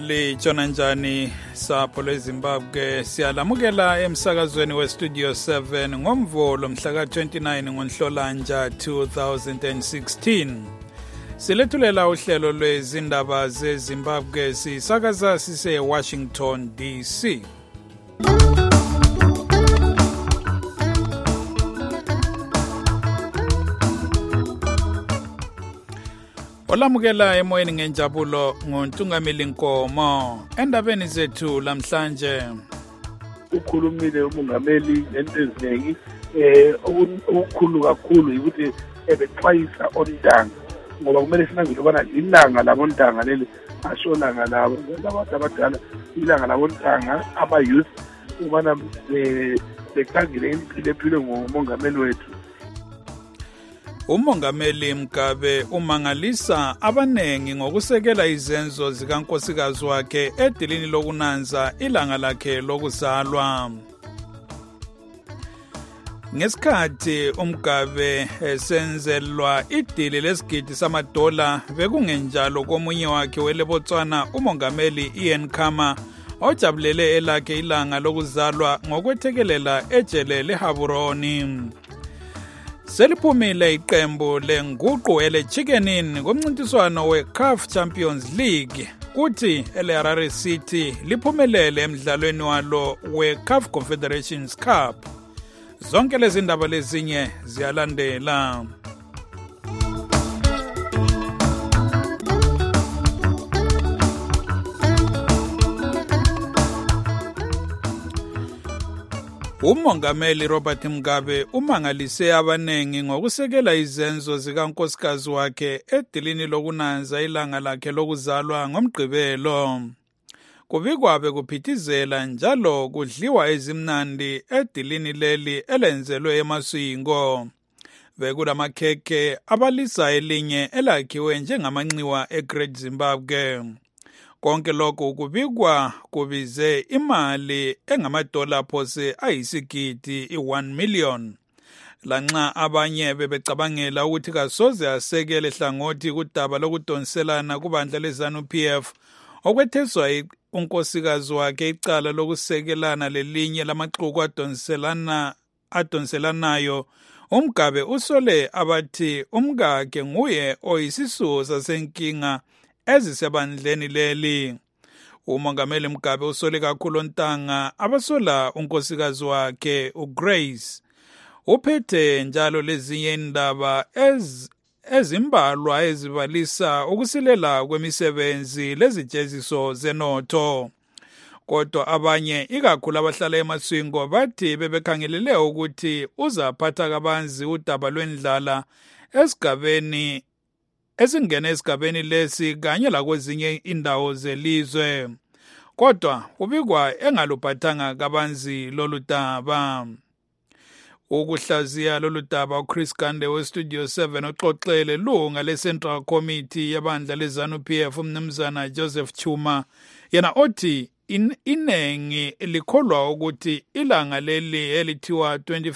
litshona njani sapho lweZimbabwe? Siyalamukela emsakazweni weStudio 7 ngomvulo mhla ka-29 ngoNhlolanja 2016. Silethulela uhlelo lwezindaba zeZimbabwe sisakaza sise-Washington DC. Olamukela emoyeni ngenjabulo ngoNtungameli Nkomo. Endabeni zethu lamhlanje ukhulumile umongameli lento eziningi okukhulu kakhulu ukuthi ebexwayisa ontanga ngoba kumele sinange ukubana ilanga labontanga leli ashonanga labo abantu abadala, ilanga labontanga ama-youth ukubana bekhangile impilo ephilwe ngumongameli wethu. Umongameli Mugabe umangalisa abanengi ngokusekela izenzo zikankosikazi wakhe edilini lokunanza ilanga lakhe lokuzalwa. Ngesikhathi uMugabe esenzelwa idili lesigidi $, bekungenjalo komunye wakhe weleBotswana umongameli Ian Khama ojabulele elakhe ilanga lokuzalwa ngokwethekelela ejele leHaburoni. Seliphumile iqembu lenguqu eleChickenini kumncintiswano weCAF Champions League, kuthi eleHarare City liphumelele emdlalweni walo weCAF Confederations Cup. Zonke lezi ndaba lezinye ziyalandela. Umongameli Robert Mugabe umangalise abanengi ngokusekela izenzo zikankosikazi wakhe edilini lokunanza ilanga lakhe lokuzalwa ngoMgqibelo. Kubikwabe kuphithizela njalo kudliwa ezimnandi edilini leli elenzelwe eMaswingo. Bekulamakhekhe abalisa elinye elakhiwe njengamanxiwa eGreat Zimbabwe. Konke lokho kubikwa kubize imali engamadola phose ayisigidi i-1 million. Lanxa abanye bebecabangela ukuthi kasoze asekele hlangothi kudaba lokudonselana kubandla leZANU-PF, okwetheswa unkosikazi wakhe icala lokusekelana lelinye lamaxuku adonselanayo, uMugabe usole abathi umkakhe nguye oyisisusa senkinga ezisebandleni leli. Umongameli Mugabe usole kakhulu ontanga abasola unkosikazi wakhe uGrace. Uphethe njalo lezinye indaba ezimbalwa ezibalisa ukusilela kwemisebenzi lezijeziso zenotho. Kodwa abanye ikakhulu abahlala eMaswingo bathi bebekhangelele ukuthi uzaphatha kabanzi udaba lwendlala esingene esigabeni lesi kanye lakwezinye indawo zelizwe. Kodwa kubikwa engaluphathanga kabanzi lolu daba. Ukuhlaziya lolu daba uChris Gande weStudio 7 oxoxele lunga leCentral Committee yabandla leZANU-PF umnumzana Joseph Chuma, yena othi inengi likholwa ukuthi ilanga leli elithiwa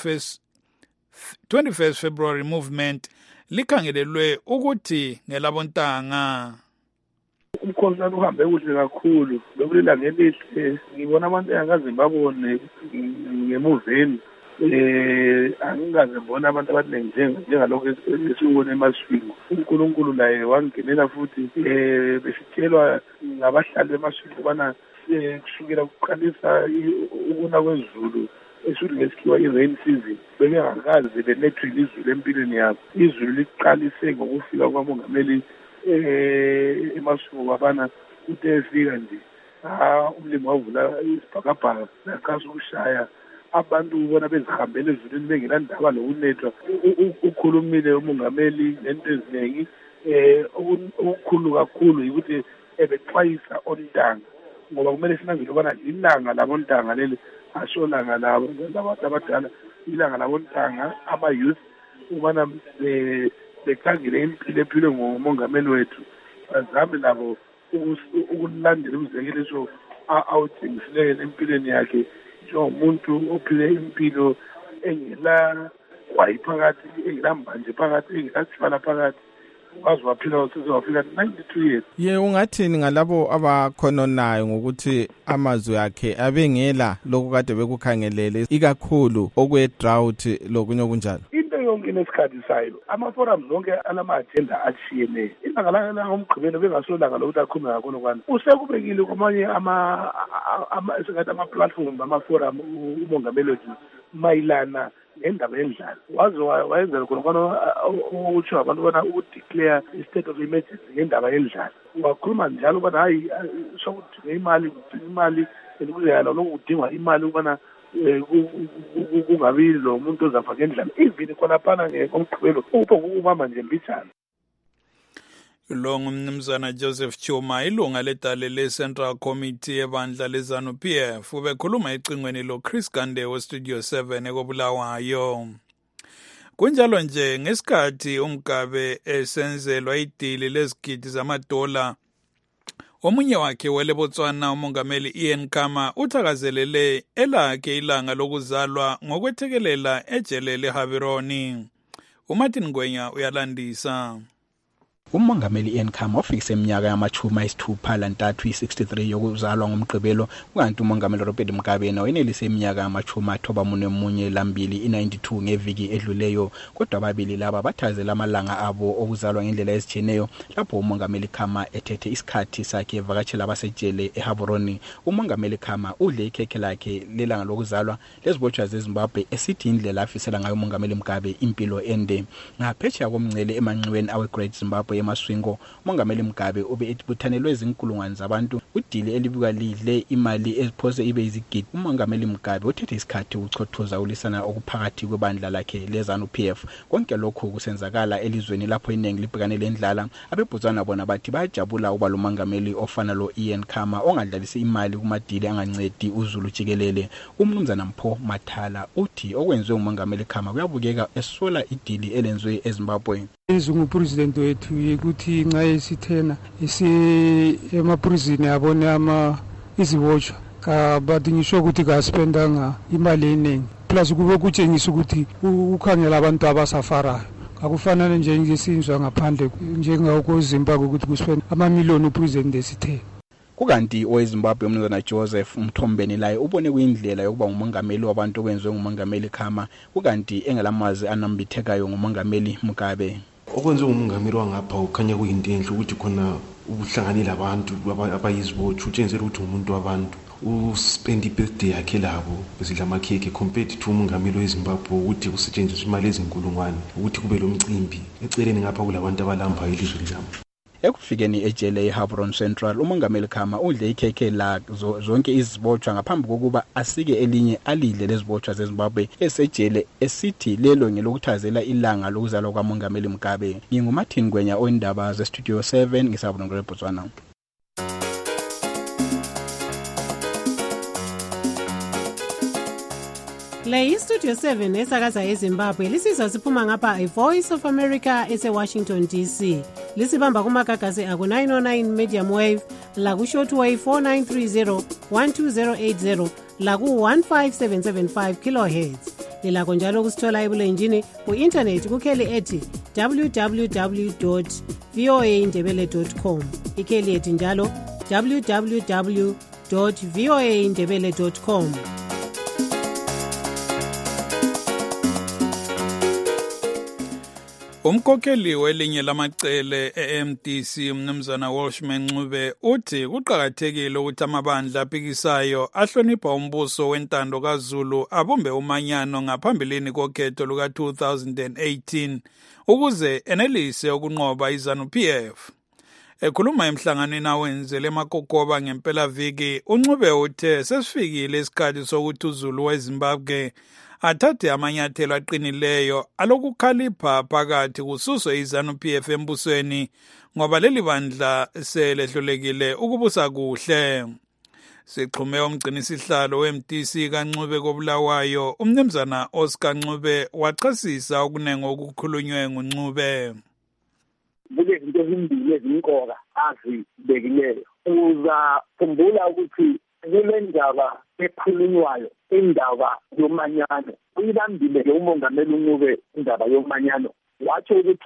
21st February movement likhangelelwe ukuthi ngelabontanga. Umkhonto uhambe kuhle kakhulu, bekulilanga elihle. Ngibona abantu engakaze babone ngemuveni. Angikaze ngibona abantu abaningi njengalokho esibone eMaswingo. uNkulunkulu naye wangenela futhi besitshelwa ngabahlali beMaswingo ubana kusukela ukuqalisa ukuna kwezulu esuri ngesikhiwa i-rain season bebengakaze benethwe izulu empilweni yabo. Izulu liqalise ngokufika kwamongameli eMaswingo wabana uthe efika nje umlimi wavula isibhakabhaka naqasa ukushaya abantu ubona bezihambele ezulwini bengelandaba lokunethwa. Ukhulumile umongameli lento eziningi okukhulu kakhulu ukuthi ebexwayisa ontanga ngoba kumele sinange ukubana ilanga labontanga leli ashonanga labo abantu abadala, ilanga labontanga ama-youth ukubana bekhangile impilo ephilwe ngumongameli wethu, bazame nabo ukulandela umzekeliso awuthengisilele empilweni yakhe njengomuntu ophile impilo engela kwayi phakathi, engela mbanje phakathi, engela sifala phakathi. waze waphila wafika 92 years. Ye ungathini ngalabo abakhononayo ngokuthi amazwi akhe abengela lokukade bekukhangelele ikakhulu okwe drought lokunye okunjalo? Into yonke inesikhathi sayo. Ama-forums onke alama-agenda atshiyeneyo. Ilanga langomgqibelo bengasolanga lokuthi akhulume ngakho kwani. Usekubekile kwamanye esingathi ama-platform ama-forum umongameli wethu mayilana ngendaba yendlala. Waze wayenza khona ukuthi abantu bona ukudeclare i-state of emergency ngendaba yendlala. Wakhuluma njalo bona hayi sokuthi imali elukuyala lokudingwa imali ubana kungabi lo muntu ozafa ngendlala. Even khona phana ngomgqibelo ubamba nje mbijana. Lo ngumnumzana Joseph Chuma, ilunga ledale le-Central Committee ebandla le-ZANU-PF, ubekhuluma ecingweni lo Chris Gande we-Studio 7 ekobulawayo. Kunjalo nje ngesikhathi uMgabe esenzelwa idili lezigidi zamadola, omunye wakhe wele Botswana umongameli Ian Khama uthakazelele elakhe ilanga lokuzalwa ngokwethekelela ejele leHaberoni. uMartin Ngwenya uyalandisa. Umongameli Ian Khama ofikise iminyaka yamachumi ayisithupha lantathu 63 yokuzalwa ngomgqibelo, kanti umongameli Robert Mugabe wayenelise iminyaka yamachumi athobamunye lambili 92 ngeviki edluleyo. Kodwa ababili laba bathazela amalanga abo okuzalwa ngendlela ezitshiyeneyo lapho umongameli Khama ethethe isikhathi sakhe evakatshela abasejele eHaberoni. Umongameli Khama udle ikhekhe lakhe lelanga lokuzalwa lezibotshwa zeZimbabwe esithi indlela afisela ngayo umongameli Mugabe impilo ende. Ngaphetsheya komngcele emanxiweni awe Great Zimbabwe emaswingo, umongameli Mugabe ube etibuthanelwe izinkulungwane zabantu udili elibika lidle imali eziphose ibe izigidi. Umongameli Mugabe uthethe isikhathi ukuchothoza ulisana okuphakathi kwebandla lakhe le-ZANU-PF. Konke lokho kusenzakala elizweni lapho iningi libhekane lendlala. AbeBotswana bona bathi bayajabula ukuba lo mongameli ofana lo Ian Khama ongadlalisi imali kumadili angancedi uzulu jikelele. Umnumzana Mpho Mathala uthi okwenziwe umongameli Khama kuyabukeka esola idili elenzwe eZimbabwe. Ngupresident wethu ukuthi nxa esithena emaprison abone izibotshwa but ngisho ukuthi kaspendanga imali eningi plus kube kutshengisa ukuthi ukhangela abantu abasafarayo akufanele nje ngesinzwa ngaphandle njengakoZimbabwe ukuthi kuspenda amamiliyoni upresident esithena. Kukanti oweZimbabwe umnumzana Joseph Mthombeni laye ubone kuyindlela yokuba ngumongameli wabantu okwenziwe ngumongameli Khama, kukanti engelamazi anambithekayo ngumongameli Mugabe. Okwenziwe ngumongameli wangapha ukhanya kuyinto enhle ukuthi khona ubuhlanganile abantu abayizibotshwa, utshengisa ukuthi umuntu wabantu uspend ibirthday yakhe labo besidla amakhekhe compared to umongameli weZimbabwe ukuthi kusetshenziswe imali ezinkulungwane ukuthi kube lo mcimbi eceleni ngapha kulabantu abalamba ilizwe labo. Ekufikeni ejele eHaberoni Central, umongameli Khama udle ikhekhe la zonke izibotshwa ngaphambi kokuba asike elinye alidle lezibotshwa zeZimbabwe esejele esithi lelo ngelokuthazela ilanga lokuzalwa kwamongameli Mugabe. NginguMartin Ngwenya oindaba zeStudio 7 ngisabona eBotswana. Le iStudio 7 esakaza eZimbabwe lisizwa siphuma ngapha iVoice of America eseWashington DC. Lisibamba kumagagasi aku 909 medium wave, laku shortwave 4930 12080, laku 15775 kilohertz. Lilakho njalo kusithola ebulenjini ku-internet kukheli ethi www.voaindebele.com. Ikheli ethi njalo www.voaindebele.com. Umkhokheli welinye lamacele eMDC umnumzana Walshman Ncube uthi kuqhakathekile ukuthi amabandla aphikisayo ahlonipha umbuso wentando kaZulu abumbe umanyano ngaphambilini kokhetho luka 2018 ukuze enelise ukunqoba iZANU-PF. Ekhuluma emhlanganweni awenzele eMakokoba ngempelaviki, uNcube uthe sesifikile isikhathi sokuthi uZulu weZimbabwe athathe amanyathelo aqinileyo alokukhalipha phakathi kususwe iZANU-PF embusweni ngoba leli bandla selehlulekile ukubusa kuhle. Sixhume umgcinisihlalo weMDC kaNcube kobulawayo umnumzana Oscar Ncube wachasisa okunengo okukhulunywe nguNcube. Kule zinto ezimbili ezinqoka azibekileyo. Uzakhumbula ukuthi kule ndaba ekhulunywayo indaba yomanyano uyibambile ke umongameli uNcube indaba yomanyano watsho ukuthi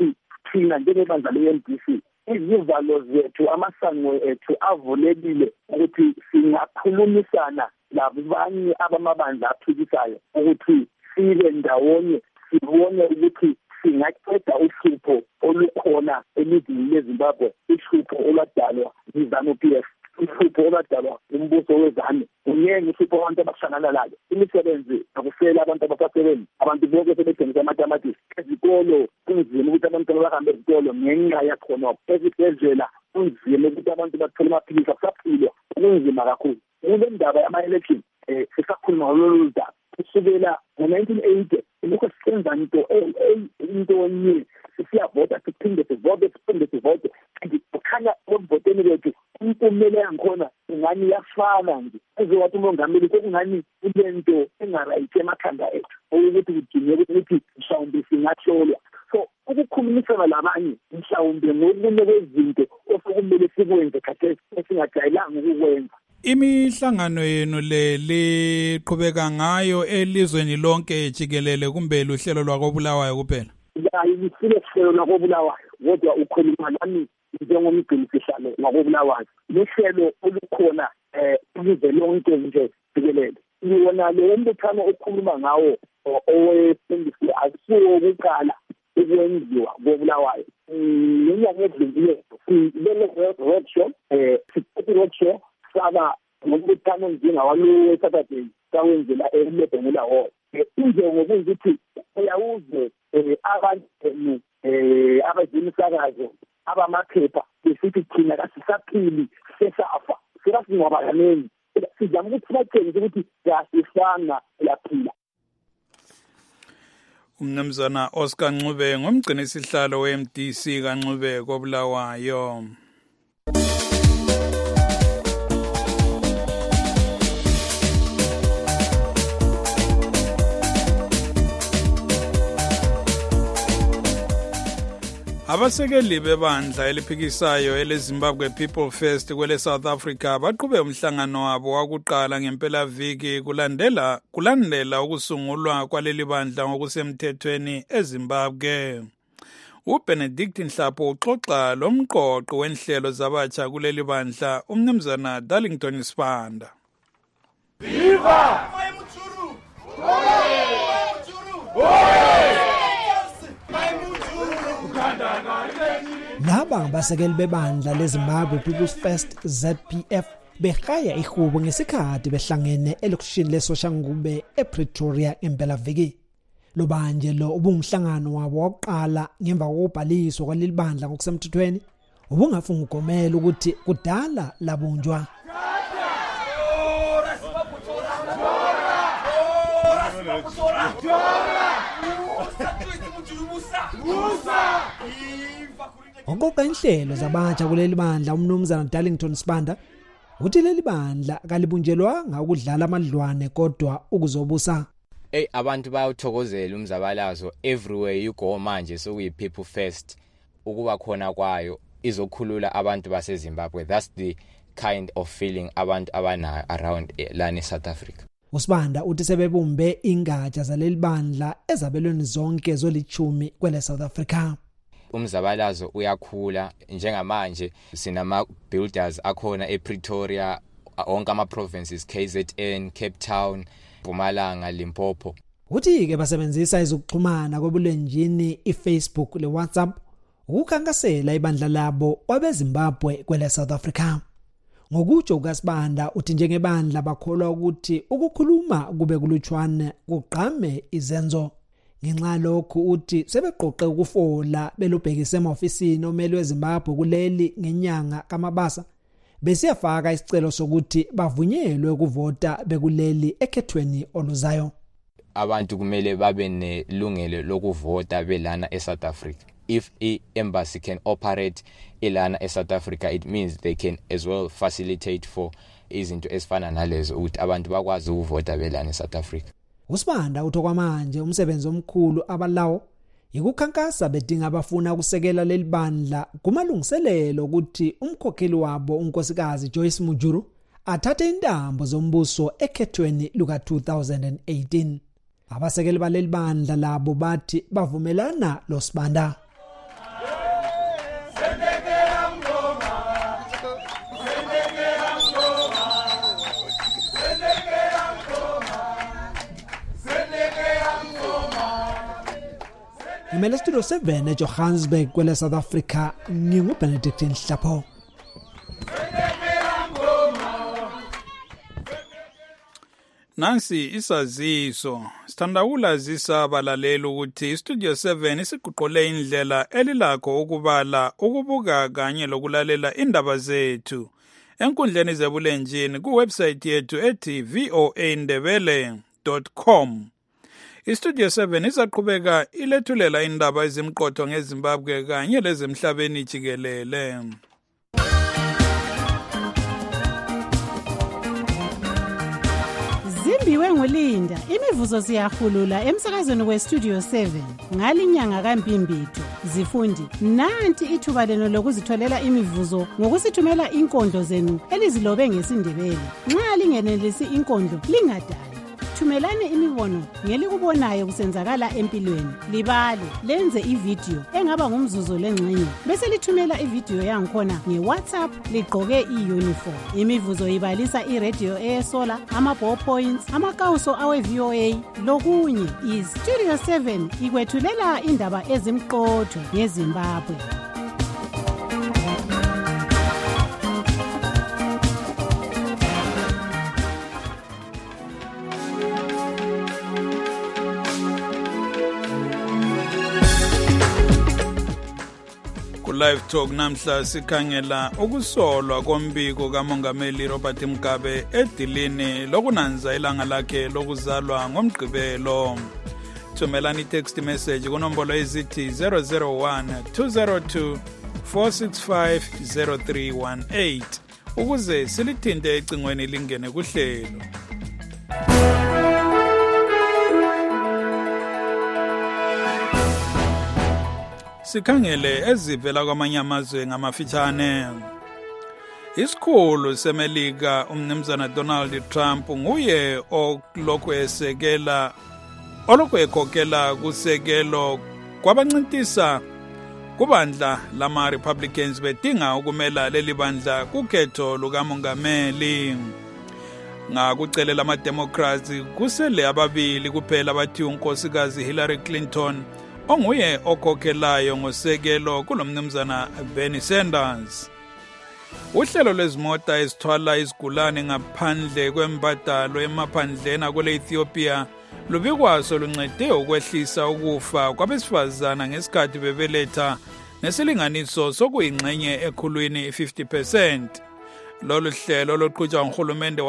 thina njengebandla le-NDC izivalo zethu amasango ethu avulekile ukuthi singakhulumisana labanye abamabandla aphikisayo ukuthi sibe ndawonye sibone ukuthi singaqeda uhlupho olukhona elizweni leZimbabwe, uhlupho olwadalwa yiZANU-PF, uhlupho olwadalwa umbuso wezane. Unyenye uhlupho abantu abahlangana lalo. Imisebenzi akusela abantu abasasebenzi, abantu bonke sebethengisa amatamatisi. Ezikolo kunzima ukuthi abantu bahambe ezikolo ngenxa yakhonokho. Ezibhedlela kunzima ukuthi abantu bathole amaphilisi, akusaphilwa kunzima kakhulu. Kule ndaba yama-election sisakhuluma ngololu daba kusukela ngo-1980 lokho sisenza into nye siyavota siphinde sivote kukhanya ekuvoteni kwethu impumela yangikhona ingani yafana nje ezowathi umongameli sekungani kulento engarayithe emakhanda ethu ukuthi kudingeka ukuthi mhlawumbe singahlolwa. So ukukhulumisana labanye mhlawumbe ngokunye kwezinto osokumele sikwenze khathesi esingajayelanga ukukwenza. Imihlangano yenu le liqhubeka ngayo elizweni lonke jikelele kumbe luhlelo lwakobulawayo kuphela? Ayisile hlelo lwakobulawayo kodwa ukhuluma nami njengomgcinisihlalo wakobulawayo. Lihlelo olukhona ilizwe lonke nje jikelele. Iwona lo mbuthano okhuluma ngawo owesindisi akusiwo ukuqala ukwenziwa kobulawayo. Ngenyanga edlule sibele roadshow roadshow saba ngokuthana njengawalo Saturday kawenzela eMedengula Hall. Injongo ukuthi uyawuze abantu abazimisakazo abamaphepha besithi thina kasisaphili sesafa sirasingwaba kaneni sizama ukuthi batshengise ukuthi kasifana laphila. Umnumzana Oscar Ncube ngumgcinisihlalo we-MDC kaNcube kobulawayo. Abasekeli bebandla eliphikisayo eleZimbabwe People First kwele South Africa baqhube umhlangano wabo wakuqala ngempelaviki kulandela ukusungulwa kwaleli bandla ngokusemthethweni eZimbabwe. uBenedict Nhlapho uxoxa lomqoqo wenhlelo zabatsha kuleli bandla umnumzana Darlington Sibanda. Viva! Laba ngabasekeli bebandla leZimbabwe People's First ZPF behaya ihubo ngesikhathi behlangene elokishini leSoshangube ePretoria empelaviki. Lo banje lo ubumhlangano wabo wokuqala ngemva kokubhaliswa kwaleli bandla ngokusemthethweni ubungafunga ugomela ukuthi kudala labunjwa. Ongoqa inhlelo zabatsha kuleli bandla umnumzana Darlington Sibanda uthi leli bandla kalibunjelwanga ukudlala amadlwane kodwa ukuzobusa. Abantu bayawuthokozela umzabalazo everywhere you go manje sokuyi People First ukuba khona kwayo izokhulula abantu baseZimbabwe. That's the kind of feeling abantu abanayo around lana eSouth Africa. Usibanda uthi sebebumbe ingatsha zaleli bandla ezabelweni zonke zolithumi kwele South Africa. Umzabalazo uyakhula njengamanje sinama builders akhona ePretoria onke ama provinces KZN, Cape Town, Mpumalanga, Limpopo. Uthi ke basebenzisa izokuxhumana kwebulenjini iFacebook leWhatsApp ukukhankasela ibandla labo kwabeZimbabwe kwele South Africa. Ngokutsho kaSibanda uthi njengebandla bakholwa ukuthi ukukhuluma kube kulutshwane kuqhame izenzo. Ngenxa lokho uthi sebeqoqe ukufola belubhekise emaofisini omeli weZimbabwe kuleli ngenyanga kaMabasa besiyafaka isicelo sokuthi bavunyelwe ukuvota bekuleli ekhethweni oluzayo. Abantu kumele babe nelungelo lokuvota belana eSouth Africa. If a embassy can operate elana eSouth Africa, it means they can as well facilitate for izinto ezifana nalezo ukuthi abantu bakwazi ukuvota belana eSouth Africa. Usibanda utokwamanje umsebenzi omkhulu abalawo ikukhankasa bedinga abafuna ukusekela leli bandla kumalungiselelo ukuthi umkhokheli wabo unkosikazi Joyce Mujuru athathe intambo zombuso ekhethweni luka 2018. Abasekeli baleli bandla labo bathi bavumelana lo Sibanda. Imele Studio 7 eJohannesburg kwele South Africa nginguBenedict Nhlapho. Nansi isaziso sithanda ukulazisa abalaleli ukuthi iStudio 7 isiguqule indlela elilakho ukubala, ukubuka kanye lokulalela indaba zethu enkundleni zebulenjini kuwebsite yethu ethi voandebele.com. iStudio 7 izaqhubeka ilethulela indaba ezimqotho ngeZimbabwe kanye lezemhlabeni jikelele. Zimbiwe nguLinda, imivuzo siyahulula emsakazweni weStudio 7 ngalinyanga kaMbimbitho. Zifundi, nanti ithuba leno lokuzitholela imivuzo ngokusithumela inkondlo zenu elizilobe ngesindebele. Nxa lingenelisi inkondlo lingadali. Thumelani imibono ngelikubonayo kusenzakala empilweni. Libale, lenze ivideo engaba ngumzuzu lengxenye. Bese lithumela ivideo yangikhona ngeWhatsApp ligqoke iuniform. Imivuzo ibalisa iradio esola, ama-ballpoints, amakawuso awe-VOA, lokunye. iStudio 7 ikwethulela indaba ezimqotho ngeZimbabwe. Live Talk namhla sikhangela ukusolwa kombiko kaMongameli Robert Mugabe edilini lokunanza ilanga lakhe lokuzalwa ngoMgqibelo. Thumelani text message kunombolo ezithi 001 202 465 0318 ukuze silithinte ecingweni lingene kuhlelo. Sikhangele ezivela kwamanye amazwe ngamafitshane. Isikhulu seMelika umnumzana Donald Trump nguye olokhu ekhokhela kusekelo kwabancintisa kubandla lama-Republicans bedinga ukumela leli bandla kukhetho lukamongameli. Ngakucelela ama-Democrats kusele ababili kuphela bathi unkosikazi Hillary Clinton onguye okhokhelayo ngosekelo kulomnumzana Bernie Sanders. Uhlelo lwezimota ezithwala izigulane ngaphandle kwembadalo emaphandleni akule Ethiopia lubikwaso luncede ukwehlisa ukufa kwabesifazana ngesikhathi bebeletha nesilinganiso sokuyingxenye ekhulwini 50%. Lolu hlelo luqhutshwa nguhulumende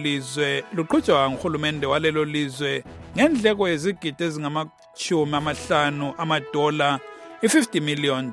walelo lizwe ngendleko yezigidi ezingama-50 $50 $50 million.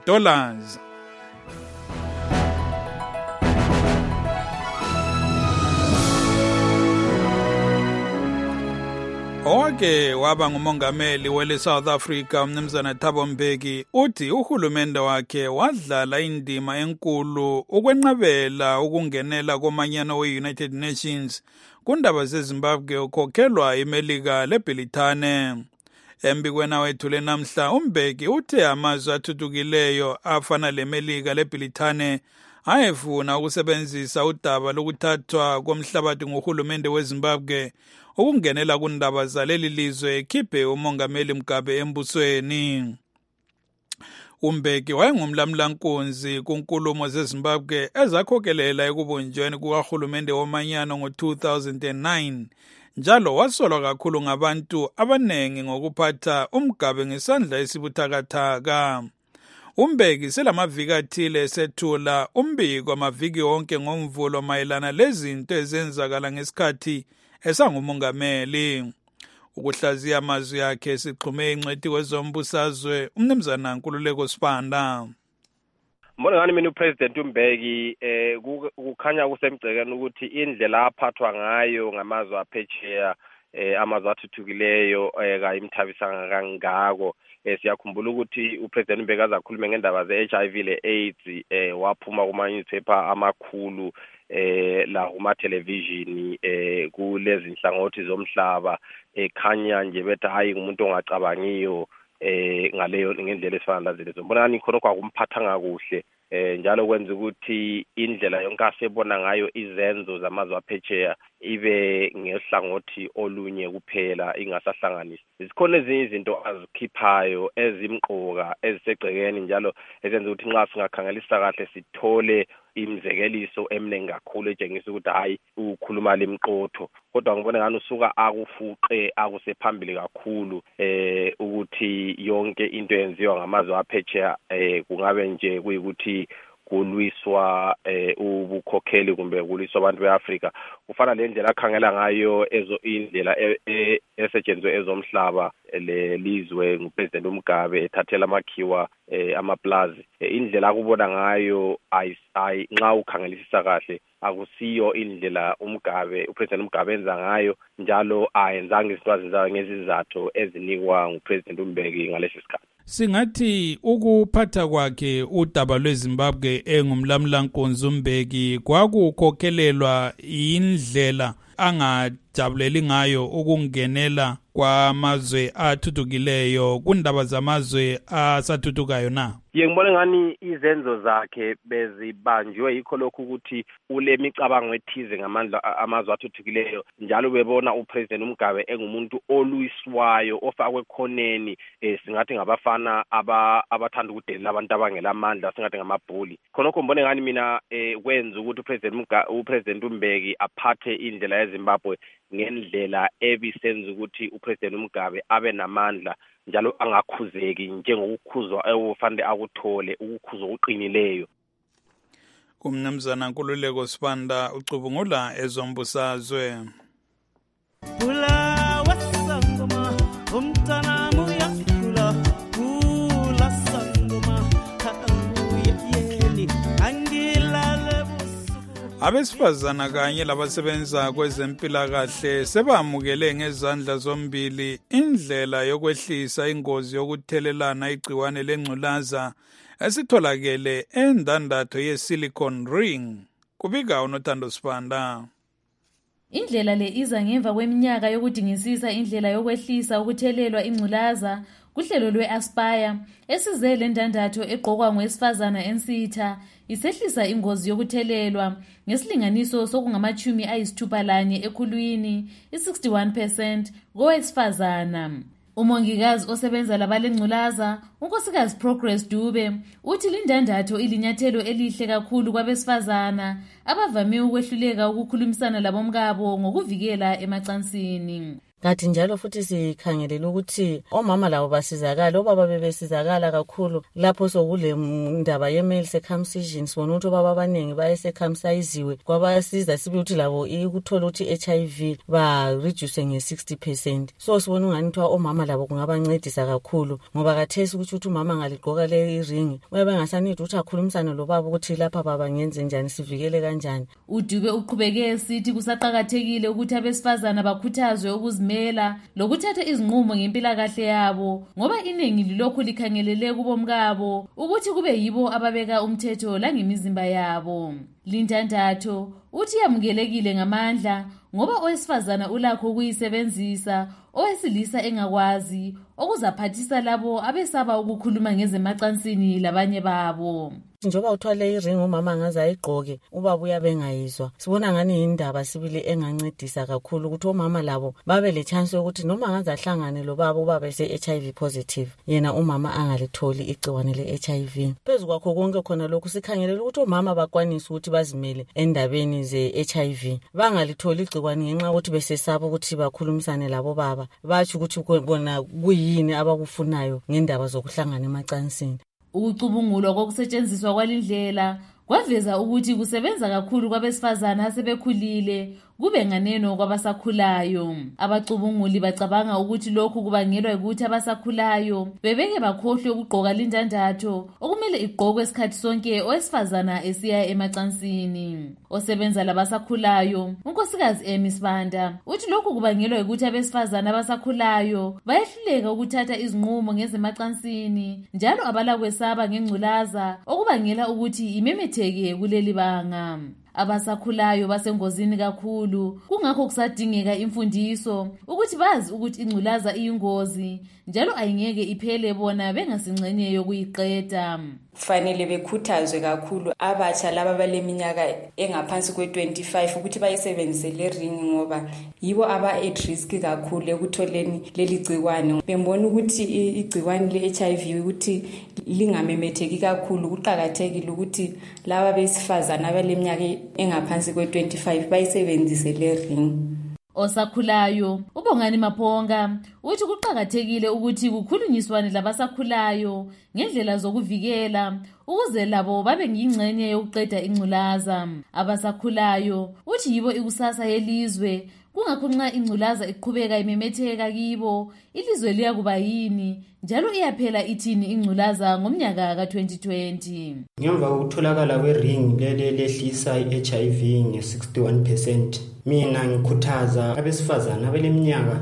Owake waba ngumongameli wele South Africa umnumzana Thabo Mbeki uthi uhulumende wakhe wadlala indima enkulu ukwenqabela ukungenela komanyano we-United Nations kundaba zeZimbabwe okhokhelwa iMelika leBrithani. Embikweni wethu namhla uMbeki uthe amazwe athuthukileyo afana leMelika leBrithani ayefuna ukusebenzisa udaba lokuthathwa komhlabathi ngohulumende weZimbabwe ukungenela kundaba zaleli lizwe ekhiphe umongameli Mugabe embusweni. uMbeki wayengumlamlankunzi kunkulumo zeZimbabwe ezakhokhelela ekubunjweni kukahulumende womanyano ngo-2009 njalo wasolwa kakhulu ngabantu abanengi ngokuphatha uMugabe ngesandla esibuthakathaka. uMbeki selamaviki athile esethula umbiko amaviki wonke ngomvulo mayelana lezinto ezenzakala ngesikhathi esangumongameli. Ukuhlaziya amazwi yakhe sixhume ingcwethi kwezombusazwe umnumzana Nkululeko Sibanda. Mbona ngani mina uPresident uMbeki kukhanya kusemgcekeni ukuthi indlela aphathwa ngayo ngamazwe aphetsheya amazwe athuthukileyo kayimthabisanga kangako. Siyakhumbula ukuthi uPresident uMbeki azakhuluma ngendaba ze-HIV le-AIDS waphuma kuma-newspaper amakhulu la kuma-television kulezi nhlangothi zomhlaba ekhanya nje bethi hayi umuntu ongacabangiyo ngaleyo ngendlela esifana lezo. Mbona ngani khona kwakumphatha ngakuhle njalo kwenza ukuthi indlela yonke asebona ngayo izenzo zamazwe aphetsheya ibe ngehlangothi olunye kuphela ingasahlanganisi. Zikhona ezinye izinto azikhiphayo ezimqoka ezisegcekeni njalo ezenza ukuthi nxa singakhangelisa kahle sithole imzekeliso eminingi kakhulu etshengisa ukuthi hayi ukhuluma lemqotho, kodwa ngibona ngani usuka akufuqe akusephambili kakhulu ukuthi yonke into yenziwa ngamazwe aphetsheya kungabe nje kuyikuthi kulwiswa ubukhokheli kumbe kulwiswa abantu beAfrika. Kufana le ndlela akhangela ngayo indlela esetshenzwe ezomhlaba lelizwe nguPresident uMgabe ethathela amakhiwa amaplazi. Indlela akubona ngayo nxa ukhangelisisa kahle akusiyo indlela uPresident uMgabe enza ngayo, njalo ayenzanga izinto azenzayo ngezizathu ezinikwa nguPresident uMbeki ngalesi sikhathi. Singathi ukuphatha kwakhe udaba lweZimbabwe engumlamlankunzi uMbeki kwakukhokhelelwa indlela angajabuleli ngayo ukungenela kwamazwe athuthukileyo kundaba zamazwe asathuthukayo na? Ngibona ngani izenzo zakhe bezibanjwe yikho lokhu ukuthi ulemicabango ethize ngamandla amazwe athuthukileyo, njalo bebona uPresident uMgabe engumuntu olwiswayo ofakwe khoneni singathi ngabafana abathanda ukudelela abantu abangelamandla, singathi ngamabhuli. Khonokho ngibona ngani mina kwenza ukuthi uPresident uMbeki aphathe indlela yeZimbabwe ngendlela ebisenza ukuthi uPresident uMgabe abe namandla njalo angakhuzeki njengokukhuzwa okufanele akuthole ukukhuzwa uqinileyo. Kumnumzana Nkululeko Sibanda ucubungula ezombusazwe. Abesifazana kanye labasebenza kwezempilakahle sebamukele ngezandla zombili indlela yokwehlisa ingozi yokuthelelana igciwane lengculaza esitholakele endandatho yeSilicon Ring. Kubika uNothando Sibanda. Indlela le iza ngemva kweminyaka yokudingisisa indlela yokwehlisa ukuthelelwa ingculaza kuhlelo lwe-Aspire esize le ndandatho egqokwa ngowesifazana ensitha isehlisa ingozi yokuthelelwa ngesilinganiso sokungama-61 ekhulwini, 61% kowesifazana. Umongikazi osebenza labalengculaza, unkosikazi Progress Dube, uthi lindandatho ilinyathelo elihle kakhulu kwabesifazana abavame ukwehluleka ukukhulumisana labomkabo ngokuvikela emacansini. Kanti njalo futhi sikhangelela ukuthi omama labo basizakala, obaba bebesizakala kakhulu lapho sokule ndaba ye-male circumcision. Sibona ukuthi obaba abaningi bayecircumciseziwe, kwabasiza sibe ukuthi labo ikuthola ukuthi HIV ba-reduce nge-60%. So sibona ungani kuthiwa omama labo kungabancedisa kakhulu, ngoba kathesi ukuthi umama angaligqoka le ring uyabe engasanidi ukuthi akhulumisane lobaba ukuthi lapha baba ngenze njani, sivikele kanjani. uDube uqhubeke sithi kusaqhakathekile ukuthi abesifazana bakhuthazwe ukuzimela lokuthatha izinqumo ngempilakahle yabo, ngoba iningi lilokhu likhangelele kubomkabo ukuthi kube yibo ababeka umthetho langemizimba yabo. Lindandatho uthi yamukelekile ngamandla ngoba owesifazana ulakho ukuyisebenzisa owesilisa engakwazi, okuzaphathisa labo abesaba ukukhuluma ngezemacansini labanye babo. Njoba uthwale iring umama angaze ayigqoke ubaba uyabengayizwa. Sibona ngani indaba sibili engancedisa kakhulu ukuthi omama labo babe le chance ukuthi noma angaze ahlangane lobaba ubaba ese-HIV positive, yena umama angalitholi igciwane le-HIV. Phezu kwakho konke khona lokhu sikhangelela ukuthi omama bakwanise ukuthi bazimele endabeni ze-HIV, bangalitholi igciwane ngenxa ukuthi besesaba ukuthi bakhulumisane labo baba, bathi ukuthi bona kuyini abakufunayo ngendaba zokuhlangana emacansini. Ukucubungulwa kokusetshenziswa kwalindlela kwaveza ukuthi kusebenza kakhulu kwabesifazana asebekhulile kube nganeno kwabasakhulayo. Abacubunguli bacabanga ukuthi lokhu kubangelwa ukuthi abasakhulayo bebeke bakhohlwe ukugqoka lindandatho okumele igqokwe isikhathi sonke owesifazana esiya emacansini. Osebenza labasakhulayo, unkosikazi Amy Sibanda, uthi lokhu kubangelwa ukuthi abesifazana abasakhulayo bayehluleka ukuthatha izinqumo ngezemacansini njalo abalakwesaba ngengculaza okubangela ukuthi imemetheke kuleli banga. Abasakhulayo basengozini kakhulu, kungakho kusadingeka imfundiso ukuthi bazi ukuthi ingculaza iyingozi njalo ayingeke iphele bona bengasingcenye yokuyiqeda. Kufanele bekhuthazwe kakhulu abatsha laba baleminyaka engaphansi kwe-25 ukuthi bayisebenzise le ring ngoba yibo aba-at risk kakhulu ekutholeni leli gciwane. Bembona ukuthi igciwane le-HIV ukuthi lingamemetheki kakhulu, kuqakathekile ukuthi laba besifazana abaleminyaka engaphansi kwe-25 bayisebenzise le ring. Osakhulayo uBongani Maphonga uthi kuqhakathekile ukuthi kukhulunyiswane labasakhulayo ngendlela zokuvikela ukuze labo babe ngingcenye yokuqeda ingculaza. Abasakhulayo uthi yibo ikusasa yelizwe, kungakho nxa ingculaza iqhubeka imemetheka kibo ilizwe liyakuba yini njalo iyaphela ithini ingculaza ngomnyaka ka-2020. Ngemva kokutholakala kwe-ring lehlisa i-HIV nge-61%, mina ngikhuthaza abesifazana abaleminyaka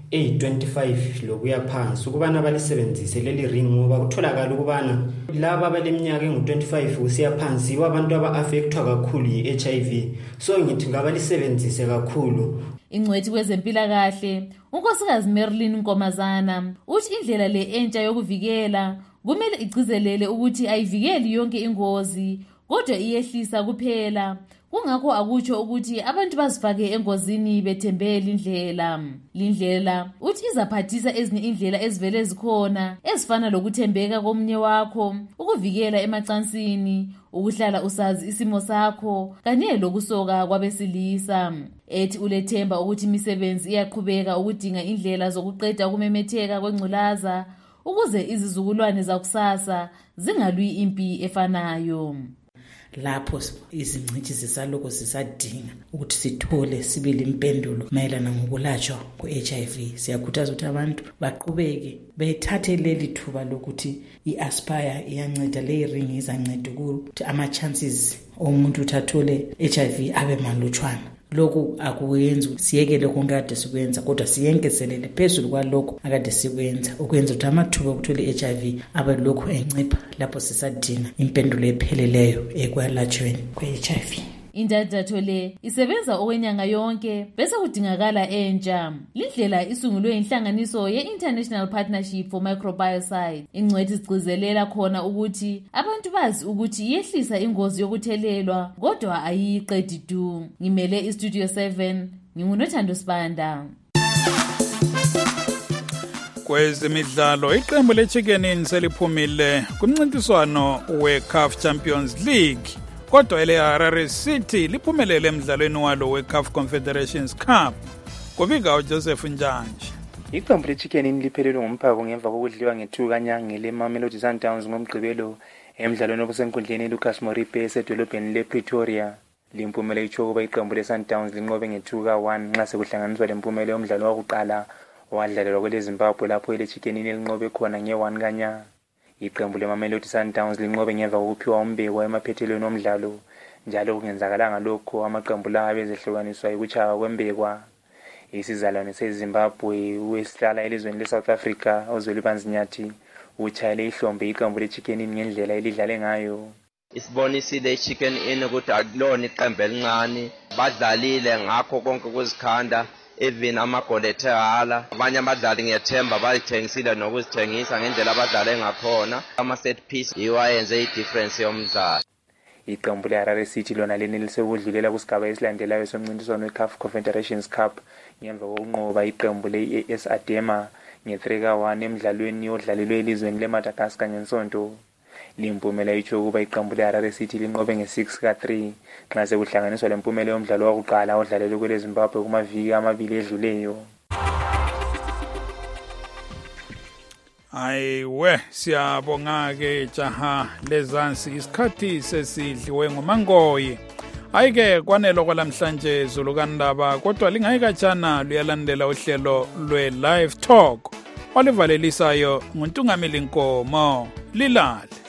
eyi-25 lokuya phansi ukubana balisebenzise leli ring ngoba kutholakala ukubana laba abaleminyaka engu-25 kusiya phansi yibo abantu aba-affectwa kakhulu yi-HIV, so ngithi ngabalisebenzise kakhulu. Ingcwethi kwezempilakahle unkosikazi Marilyn Nkomazana uthi indlela le entsha yokuvikela kumele igcizelele ukuthi ayivikeli yonke ingozi kodwa iyehlisa kuphela. Kungakho akutsho ukuthi abantu bazifake engozini bethembele indlela uthi izaphathisa ezinye indlela ezivele zikhona ezifana lokuthembeka komunye wakho, ukuvikela emacansini, ukuhlala usazi isimo sakho kanye lokusoka kwabesilisa. Ethi ulethemba ukuthi imisebenzi iyaqhubeka ukudinga indlela zokuqeda ukumemetheka kwengculaza ukuze izizukulwane zakusasa zingalwi impi efanayo. Lapho izingcithi zisaloko zisadinga ukuthi sithole sibili impendulo mayelana ngokulatshwa kwe-HIV. Siyakhuthaza ukuthi abantu baqhubeke bethathe leli thuba lokuthi i-Aspire iyanceda, le ring izanceda ukuthi ama-chances omuntu uthathole HIV abe malutshwana. Lokhu akuyenzi siyekele konke kade sikwenza kodwa siyengezelele phezulu kwalokho akade sikwenza ukwenza ukuthi amathuba okuthola i-HIV abe lokhu encipha lapho sisadinga impendulo epheleleyo ekwalatshweni kwe-HIV. Indandatho le isebenza okwenyanga yonke bese kudingakala entsha. Lindlela isungulwe inhlanganiso ye-International Partnership for Microbiocide. Ingcwethi sigcizelela khona ukuthi abantu bazi ukuthi iyehlisa ingozi yokuthelelwa kodwa ayiqedi du. Ngimele iStudio 7 ngingunothando Sibanda. Kwezemidlalo iqembu leChicken seliphumile kumncintiswano weCAF Champions League. Kodwa ele Harare City liphumelele emidlalweni walo weCAF Confederations Cup. Kubika uJoseph Njanje. Iqembu leChicken liphelelwe ngomphako ngemva kokudliwa ngethuka nyangele Mamelodi Sundowns ngomgqibelo emidlalweni obusenkundleni Lucas Moripe esedolobheni lePretoria. Limpumela ichoko kuba iqembu leSundowns linqobe ngethuka 1 nxa sekuhlanganiswa lempumela yomdlalo wokuqala owadlalelwa kweleZimbabwe lapho iChicken linqobe khona nge1 kanya. Iqembu leMamelodi Sundowns linqobe ngemva kokuphiwa umbeko emaphethelweni omdlalo njalo kungenzakalanga lokho amaqembu lawo bezehlukaniswa ukuchaya kwembekwa. Isizalwane seZimbabwe wesihlala elizweni leSouth Africa uZwelibanzi uchayele ihlombe iqembu leChicken ngendlela elidlale ngayo. Isibonisile iChicken ukuthi akulona iqembu elincane, badlalile ngakho konke kuzikhanda even amagoli ethala. Abanye abadlali ngiyethemba bayithengisile nokuzithengisa ngendlela abadlale ngakhona. Ama-set piece iwayenze i-difference yomdlalo. Iqembu leHarare City lona lenelise ukudlulela kusigaba esilandelayo somncintiswano weCAF Confederations Cup ngemva kokunqoba iqembu le-AS Adema nge3-1 emidlalweni odlalelwe elizweni leMadagascar ngensonto. Limpumela itsho kuba iqembu leHarare City linqobe nge6-3 nxa sekuhlanganiswa lempumela yomdlalo wokuqala odlalelwe kweleZimbabwe kumaviki amabili edluleyo. Ayiwe siyabonga ke jaha lezansi isikhathi sesidliwe ngomangoyi. Ayike kwanelo kwalamhlanje zulukanindaba kodwa lingayikatshana luyalandela uhlelo lwe-live talk olivalelisayo nguNtungameli Nkomo. Lilale.